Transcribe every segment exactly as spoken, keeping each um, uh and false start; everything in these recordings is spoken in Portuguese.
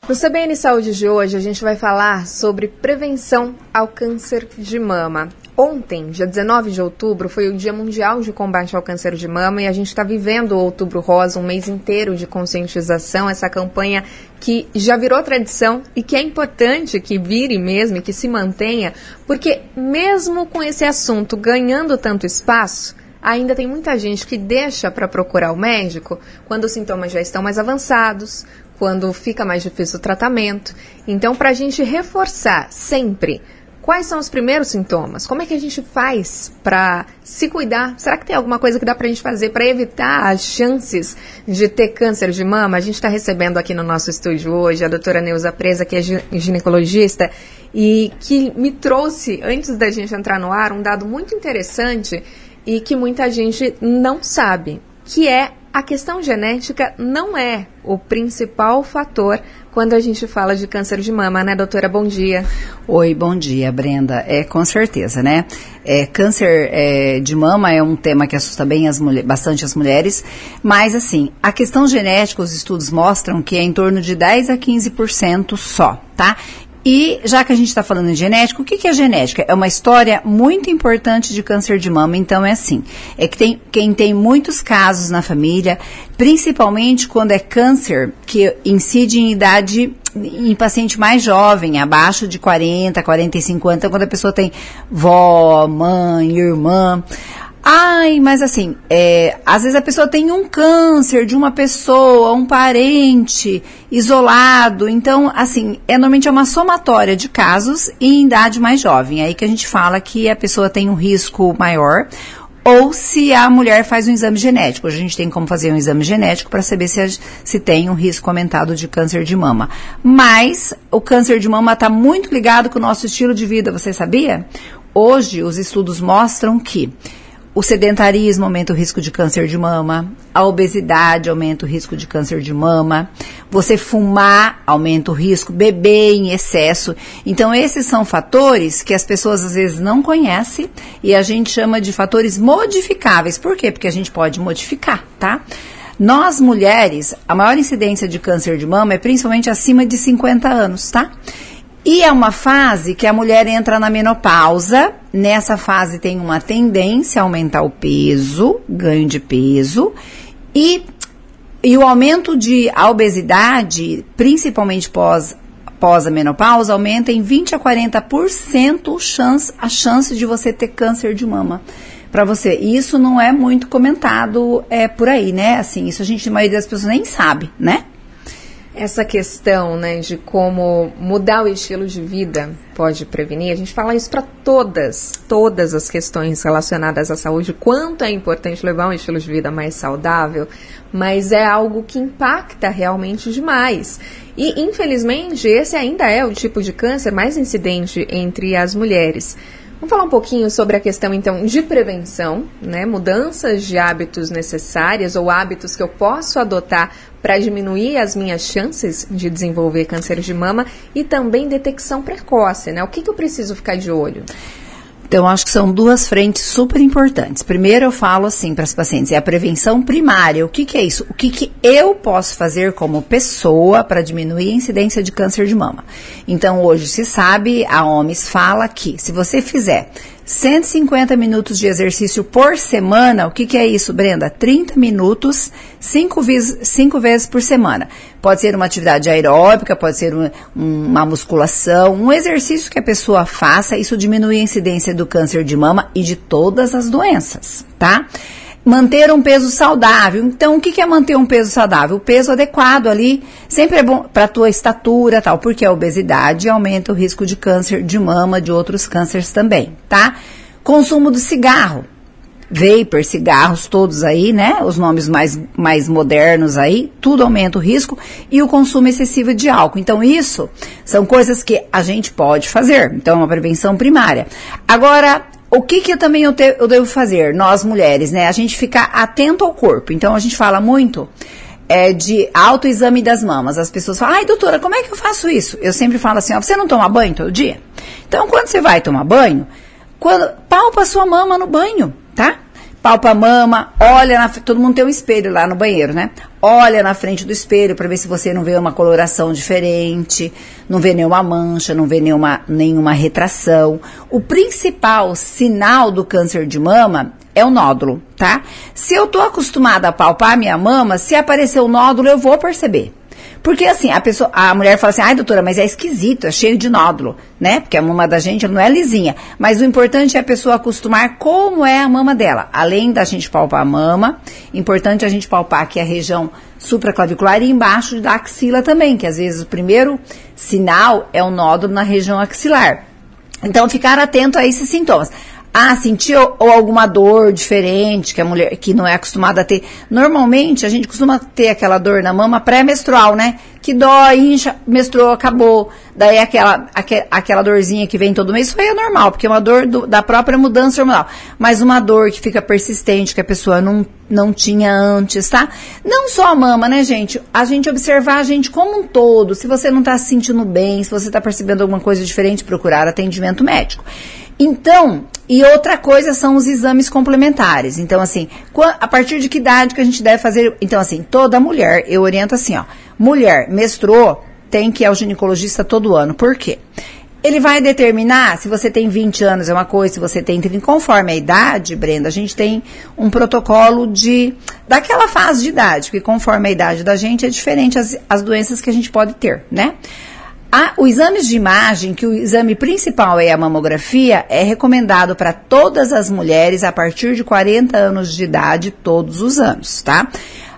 No C B N Saúde de hoje, a gente vai falar sobre prevenção ao câncer de mama. Ontem, dia dezenove de outubro, foi o Dia Mundial de Combate ao Câncer de Mama e a gente está vivendo o Outubro Rosa, um mês inteiro de conscientização, essa campanha que já virou tradição e que é importante que vire mesmo e que se mantenha, porque mesmo com esse assunto ganhando tanto espaço, ainda tem muita gente que deixa para procurar o médico quando os sintomas já estão mais avançados, quando fica mais difícil o tratamento. Então, para a gente reforçar sempre quais são os primeiros sintomas, como é que a gente faz para se cuidar? Será que tem alguma coisa que dá para a gente fazer para evitar as chances de ter câncer de mama? A gente está recebendo aqui no nosso estúdio hoje a doutora Neuza Presa, que é ginecologista, e que me trouxe, antes da gente entrar no ar, um dado muito interessante e que muita gente não sabe, que é a questão genética não é o principal fator quando a gente fala de câncer de mama, né, doutora? Bom dia. Oi, bom dia, Brenda. É, com certeza, né? É, câncer é, de mama é um tema que assusta bem as mulher, bastante as mulheres, mas, assim, a questão genética, os estudos mostram que é em torno de dez a quinze por cento só, tá? E, já que a gente está falando em genética, o que, que é genética? É uma história muito importante de câncer de mama. Então, é assim, é que tem, quem tem muitos casos na família, principalmente quando é câncer que incide em idade, em paciente mais jovem, abaixo de quarenta, quarenta e cinco anos, então quando a pessoa tem vó, mãe, irmã. Ai, mas assim, é, às vezes a pessoa tem um câncer de uma pessoa, um parente isolado, então, assim, é, normalmente é uma somatória de casos em idade mais jovem, aí que a gente fala que a pessoa tem um risco maior, ou se a mulher faz um exame genético. Hoje a gente tem como fazer um exame genético para saber se, a, se tem um risco aumentado de câncer de mama. Mas o câncer de mama está muito ligado com o nosso estilo de vida, você sabia? Hoje os estudos mostram que o sedentarismo aumenta o risco de câncer de mama, a obesidade aumenta o risco de câncer de mama, você fumar aumenta o risco, beber em excesso. Então, esses são fatores que as pessoas às vezes não conhecem e a gente chama de fatores modificáveis. Por quê? Porque a gente pode modificar, tá? Nós, mulheres, a maior incidência de câncer de mama é principalmente acima de cinquenta anos, tá? E é uma fase que a mulher entra na menopausa. Nessa fase tem uma tendência a aumentar o peso, ganho de peso, e, e o aumento de a obesidade, principalmente pós, pós a menopausa, aumenta em vinte a quarenta por cento chance, a chance de você ter câncer de mama. Para você, e isso não é muito comentado é, por aí, né? Assim, isso a gente, a maioria das pessoas nem sabe, né? Essa questão, né, de como mudar o estilo de vida pode prevenir, a gente fala isso para todas, todas as questões relacionadas à saúde, quanto é importante levar um estilo de vida mais saudável, mas é algo que impacta realmente demais. E, infelizmente, esse ainda é o tipo de câncer mais incidente entre as mulheres. Vamos falar um pouquinho sobre a questão, então, de prevenção, né? Mudanças de hábitos necessárias ou hábitos que eu posso adotar para diminuir as minhas chances de desenvolver câncer de mama e também detecção precoce, né? O que, que eu preciso ficar de olho? Então, acho que são duas frentes super importantes. Primeiro, eu falo assim para as pacientes, é a prevenção primária. O que, que é isso? O que, que eu posso fazer como pessoa para diminuir a incidência de câncer de mama? Então, hoje se sabe, a O M S fala que se você fizer cento e cinquenta minutos de exercício por semana, o que, que é isso, Brenda? trinta minutos, cinco vezes, cinco vezes por semana. Pode ser uma atividade aeróbica, pode ser um, uma musculação, um exercício que a pessoa faça, isso diminui a incidência do câncer de mama e de todas as doenças, tá? Manter um peso saudável. Então, o que é manter um peso saudável? O peso adequado ali, sempre é bom para a tua estatura, tal, porque a obesidade aumenta o risco de câncer de mama, de outros cânceres também, tá? Consumo do cigarro, vapor, cigarros, todos aí, né? Os nomes mais, mais modernos aí, tudo aumenta o risco e o consumo excessivo de álcool. Então, isso são coisas que a gente pode fazer. Então, é uma prevenção primária. Agora, o que que eu também eu, te, eu devo fazer, nós mulheres, né? A gente ficar atento ao corpo. Então, a gente fala muito é, de autoexame das mamas. As pessoas falam, ai, doutora, como é que eu faço isso? Eu sempre falo assim, ó, você não toma banho todo dia? Então, quando você vai tomar banho, quando, palpa a sua mama no banho, tá? palpa a mama, olha, na, todo mundo tem um espelho lá no banheiro, né? Olha na frente do espelho para ver se você não vê uma coloração diferente, não vê nenhuma mancha, não vê nenhuma, nenhuma retração. O principal sinal do câncer de mama é o nódulo, tá? Se eu tô acostumada a palpar a minha mama, se aparecer o nódulo, eu vou perceber. Porque assim, a pessoa, a mulher fala assim, ai doutora, mas é esquisito, é cheio de nódulo, né? Porque a mama da gente não é lisinha. Mas o importante é a pessoa acostumar como é a mama dela. Além da gente palpar a mama, importante a gente palpar aqui a região supraclavicular e embaixo da axila também, que às vezes o primeiro sinal é o nódulo na região axilar. Então, ficar atento a esses sintomas. Ah, sentiu ou alguma dor diferente que a mulher que não é acostumada a ter. Normalmente, a gente costuma ter aquela dor na mama pré-menstrual, né? Que dói, incha, menstruou, acabou. Daí aquela, aquel, aquela dorzinha que vem todo mês, isso aí é normal, porque é uma dor do, da própria mudança hormonal. Mas uma dor que fica persistente, que a pessoa não, não tinha antes, tá? Não só a mama, né, gente? A gente observar a gente como um todo. Se você não tá se sentindo bem, se você tá percebendo alguma coisa diferente, procurar atendimento médico. Então, e outra coisa são os exames complementares. Então, assim, a partir de que idade que a gente deve fazer? Então, assim, toda mulher, eu oriento assim, ó. Mulher menstruou, tem que ir ao ginecologista todo ano. Por quê? Ele vai determinar se você tem vinte anos é uma coisa, se você tem trinta. Conforme a idade, Brenda, a gente tem um protocolo de daquela fase de idade, porque conforme a idade da gente é diferente as, as doenças que a gente pode ter, né? Ah, o exame de imagem, que o exame principal é a mamografia, é recomendado para todas as mulheres a partir de quarenta anos de idade, todos os anos, tá?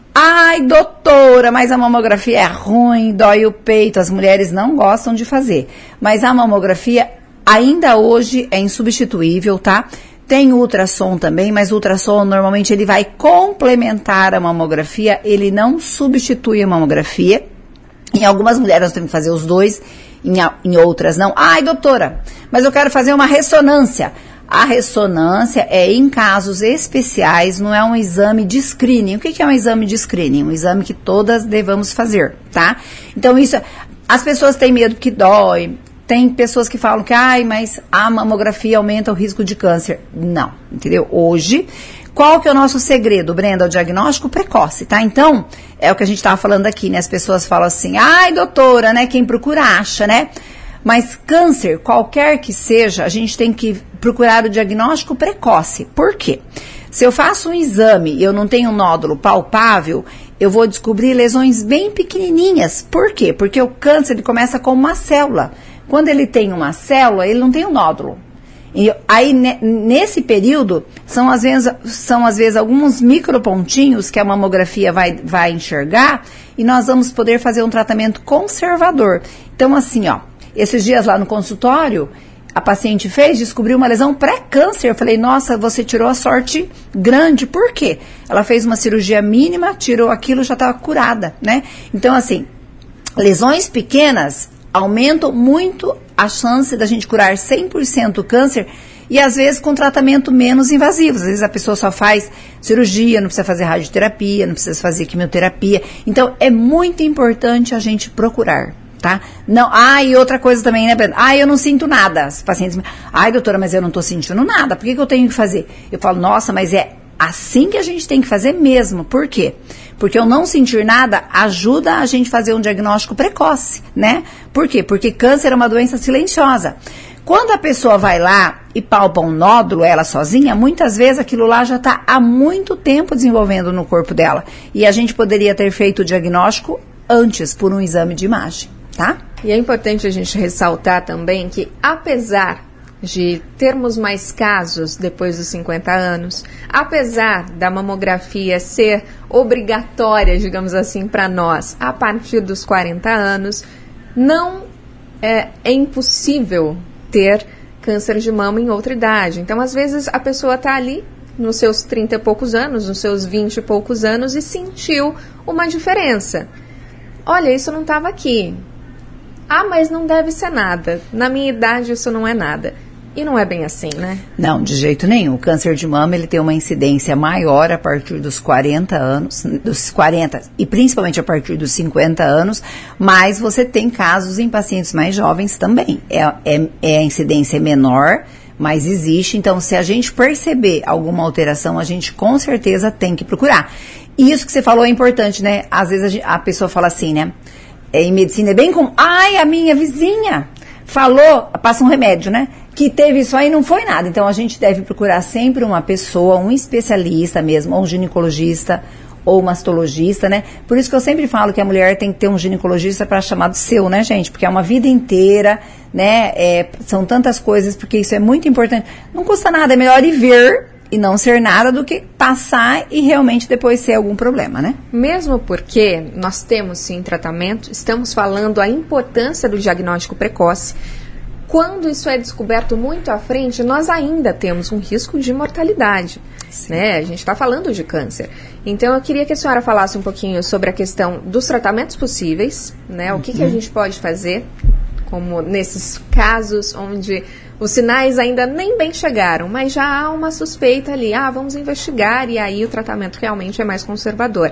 Ai, doutora, mas a mamografia é ruim, dói o peito, as mulheres não gostam de fazer. Mas a mamografia ainda hoje é insubstituível, tá? Tem ultrassom também, mas o ultrassom normalmente ele vai complementar a mamografia, ele não substitui a mamografia. Em algumas mulheres nós temos que fazer os dois, em, em outras não. Ai, doutora, mas eu quero fazer uma ressonância. A ressonância é em casos especiais, não é um exame de screening. O que, que é um exame de screening? Um exame que todas devamos fazer, tá? Então, isso, as pessoas têm medo que dói. Tem pessoas que falam que, ai, mas a mamografia aumenta o risco de câncer. Não, entendeu? Hoje, qual que é o nosso segredo, Brenda? O diagnóstico precoce, tá? Então, é o que a gente estava falando aqui, né? As pessoas falam assim, ai, doutora, né? Quem procura acha, né? Mas câncer, qualquer que seja, a gente tem que procurar o diagnóstico precoce. Por quê? Se eu faço um exame e eu não tenho um nódulo palpável, eu vou descobrir lesões bem pequenininhas. Por quê? Porque o câncer ele começa com uma célula. Quando ele tem uma célula, ele não tem um nódulo. E aí, nesse período, são às vezes, são, às vezes alguns micropontinhos que a mamografia vai, vai enxergar e nós vamos poder fazer um tratamento conservador. Então, assim, ó, esses dias lá no consultório, a paciente fez, descobriu uma lesão pré-câncer. Eu falei, nossa, você tirou a sorte grande. Por quê? Ela fez uma cirurgia mínima, tirou aquilo, já estava curada, né? Então, assim, lesões pequenas aumentam muito a chance da gente curar cem por cento o câncer e às vezes com tratamento menos invasivo. Às vezes a pessoa só faz cirurgia, não precisa fazer radioterapia, não precisa fazer quimioterapia. Então, é muito importante a gente procurar, tá? Não, ah, e outra coisa também, né, Brenda? Ah, eu não sinto nada. Os pacientes me ai, doutora, mas eu não tô sentindo nada. Por que que eu tenho que fazer? Eu falo, nossa, mas é assim que a gente tem que fazer mesmo. Por quê? Porque eu não sentir nada ajuda a gente a fazer um diagnóstico precoce, né? Por quê? Porque câncer é uma doença silenciosa. Quando a pessoa vai lá e palpa um nódulo, ela sozinha, muitas vezes aquilo lá já está há muito tempo desenvolvendo no corpo dela. E a gente poderia ter feito o diagnóstico antes, por um exame de imagem, tá? E é importante a gente ressaltar também que, apesar de termos mais casos depois dos cinquenta anos, apesar da mamografia ser obrigatória, digamos assim, para nós, a partir dos quarenta anos, não é, é impossível ter câncer de mama em outra idade. Então, às vezes, a pessoa está ali nos seus trinta e poucos anos, nos seus vinte e poucos anos e sentiu uma diferença. Olha, isso não estava aqui. Ah, mas não deve ser nada. Na minha idade, isso não é nada. E não é bem assim, né? Não, de jeito nenhum. O câncer de mama, ele tem uma incidência maior a partir dos quarenta anos, dos quarenta e principalmente a partir dos cinquenta anos, mas você tem casos em pacientes mais jovens também. É, é, é a incidência menor, mas existe. Então, se a gente perceber alguma alteração, a gente com certeza tem que procurar. E isso que você falou é importante, né? Às vezes a, gente, a pessoa fala assim, né? É, em medicina é bem comum. Ai, a minha vizinha falou, passa um remédio, né? Que teve isso aí e não foi nada. Então, a gente deve procurar sempre uma pessoa, um especialista mesmo, ou um ginecologista, ou mastologista, né? Por isso que eu sempre falo que a mulher tem que ter um ginecologista para chamar de seu, né, gente? Porque é uma vida inteira, né? É, são tantas coisas, porque isso é muito importante. Não custa nada, é melhor ir ver e não ser nada do que passar e realmente depois ser algum problema, né? Mesmo porque nós temos, sim, tratamento, estamos falando a importância do diagnóstico precoce. Quando isso é descoberto muito à frente, nós ainda temos um risco de mortalidade, né? A gente está falando de câncer. Então, eu queria que a senhora falasse um pouquinho sobre a questão dos tratamentos possíveis, né? O que, que a gente pode fazer, como nesses casos onde os sinais ainda nem bem chegaram, mas já há uma suspeita ali. Ah, vamos investigar, e aí o tratamento realmente é mais conservador.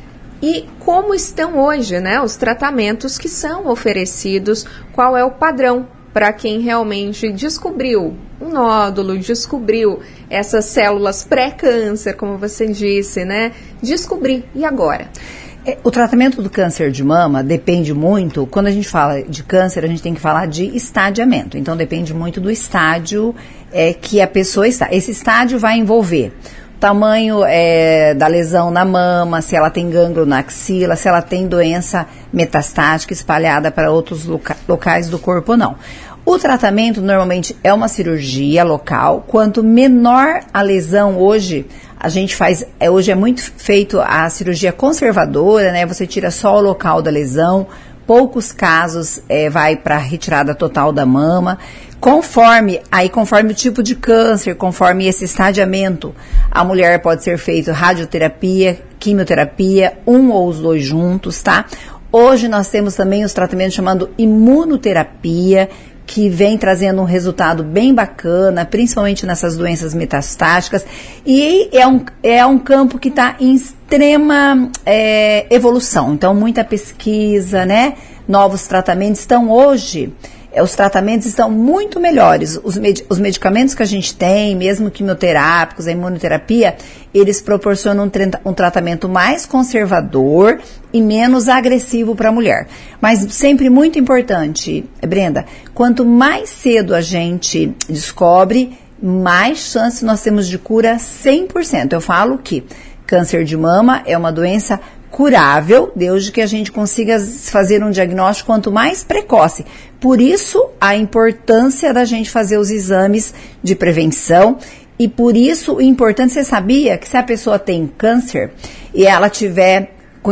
E como estão hoje, né, os tratamentos que são oferecidos, qual é o padrão para quem realmente descobriu um nódulo, descobriu essas células pré-câncer, como você disse, né? Descobrir, e agora? O tratamento do câncer de mama depende muito, quando a gente fala de câncer, a gente tem que falar de estadiamento. Então, depende muito do estádio é, que a pessoa está. Esse estádio vai envolver o tamanho é, da lesão na mama, se ela tem gânglio na axila, se ela tem doença metastática espalhada para outros loca- locais do corpo ou não. O tratamento normalmente é uma cirurgia local. Quanto menor a lesão hoje, a gente faz, é, hoje é muito feito a cirurgia conservadora, né? Você tira só o local da lesão, poucos casos é, vai para a retirada total da mama. Conforme, aí conforme o tipo de câncer, conforme esse estadiamento, a mulher pode ser feito radioterapia, quimioterapia, um ou os dois juntos, tá? Hoje nós temos também os tratamentos chamando imunoterapia, que vem trazendo um resultado bem bacana, principalmente nessas doenças metastáticas, e é um, é um campo que está em extrema é, evolução, então muita pesquisa, né, novos tratamentos. Então hoje, é, os tratamentos estão muito melhores, os, med- os medicamentos que a gente tem, mesmo quimioterápicos, a imunoterapia, eles proporcionam um, tra- um tratamento mais conservador e menos agressivo para a mulher. Mas sempre muito importante, Brenda, quanto mais cedo a gente descobre, mais chance nós temos de cura cem por cento. Eu falo que câncer de mama é uma doença curável, desde que a gente consiga fazer um diagnóstico quanto mais precoce. Por isso, a importância da gente fazer os exames de prevenção. E por isso, o importante, você sabia que se a pessoa tem câncer e ela tiver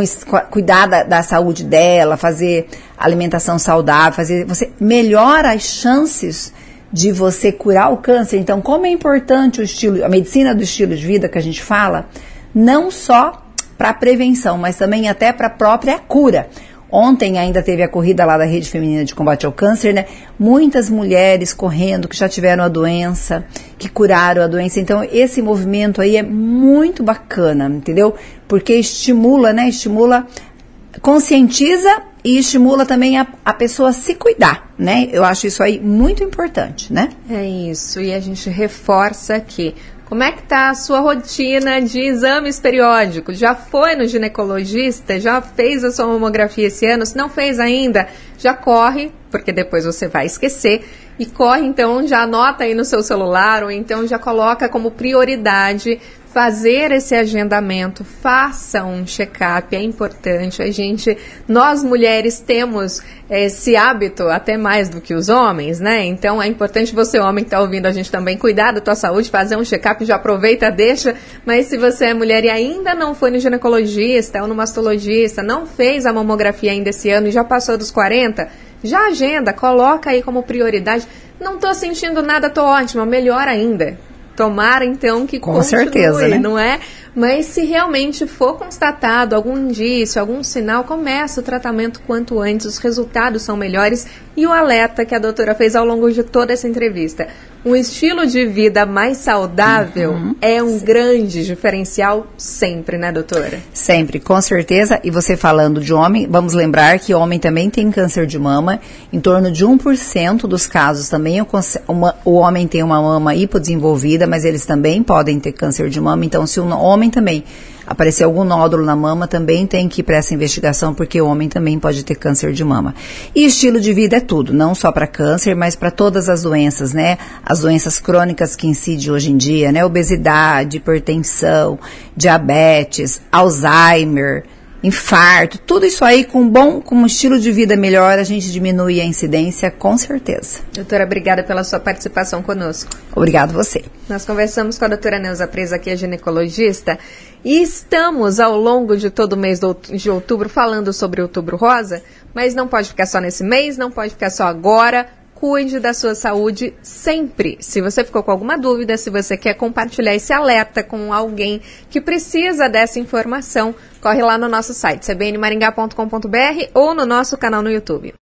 cuidar da, da saúde dela, fazer alimentação saudável, fazer, você melhora as chances de você curar o câncer. Então, como é importante o estilo, a medicina do estilo de vida que a gente fala, não só para prevenção, mas também até para a própria cura. Ontem ainda teve a corrida lá da Rede Feminina de Combate ao Câncer, né? Muitas mulheres correndo que já tiveram a doença, que curaram a doença. Então, esse movimento aí é muito bacana, entendeu? Porque estimula, né? Estimula, conscientiza e estimula também a, a pessoa a se cuidar, né? Eu acho isso aí muito importante, né? É isso. E a gente reforça que como é que está a sua rotina de exames periódicos? Já foi no ginecologista? Já fez a sua mamografia esse ano? Se não fez ainda, já corre, porque depois você vai esquecer. E corre, então, já anota aí no seu celular, ou então já coloca como prioridade fazer esse agendamento. Faça um check-up, é importante. A gente, nós mulheres temos esse hábito até mais do que os homens, né? Então é importante você, homem que está ouvindo a gente também, cuidar da tua saúde, fazer um check-up, já aproveita, deixa. Mas se você é mulher e ainda não foi no ginecologista ou no mastologista, não fez a mamografia ainda esse ano e já passou dos quarenta, já agenda, coloca aí como prioridade. Não estou sentindo nada, estou ótima, melhor ainda. Tomara, então, que Com continue, certeza, né? Não é? Mas se realmente for constatado algum indício, algum sinal, comece o tratamento quanto antes, os resultados são melhores. E o alerta que a doutora fez ao longo de toda essa entrevista. Um estilo de vida mais saudável uhum. é um Sim. grande diferencial sempre, né, doutora? Sempre, com certeza. E você falando de homem, vamos lembrar que homem também tem câncer de mama. Em torno de um por cento dos casos também o, uma, o homem tem uma mama hipodesenvolvida, mas eles também podem ter câncer de mama. Então, se o homem também aparecer algum nódulo na mama, também tem que ir para essa investigação, porque o homem também pode ter câncer de mama. E estilo de vida é tudo, não só para câncer, mas para todas as doenças, né? As doenças crônicas que incidem hoje em dia, né? Obesidade, hipertensão, diabetes, Alzheimer, infarto, tudo isso aí com bom, com um estilo de vida melhor, a gente diminui a incidência, com certeza. Doutora, obrigada pela sua participação conosco. Obrigado você. Nós conversamos com a doutora Neuza Presa, que é ginecologista, e estamos ao longo de todo o mês de outubro falando sobre Outubro Rosa, mas não pode ficar só nesse mês, não pode ficar só agora. Cuide da sua saúde sempre. Se você ficou com alguma dúvida, se você quer compartilhar esse alerta com alguém que precisa dessa informação, corre lá no nosso site, c b n maringá ponto com ponto b r ou no nosso canal no YouTube.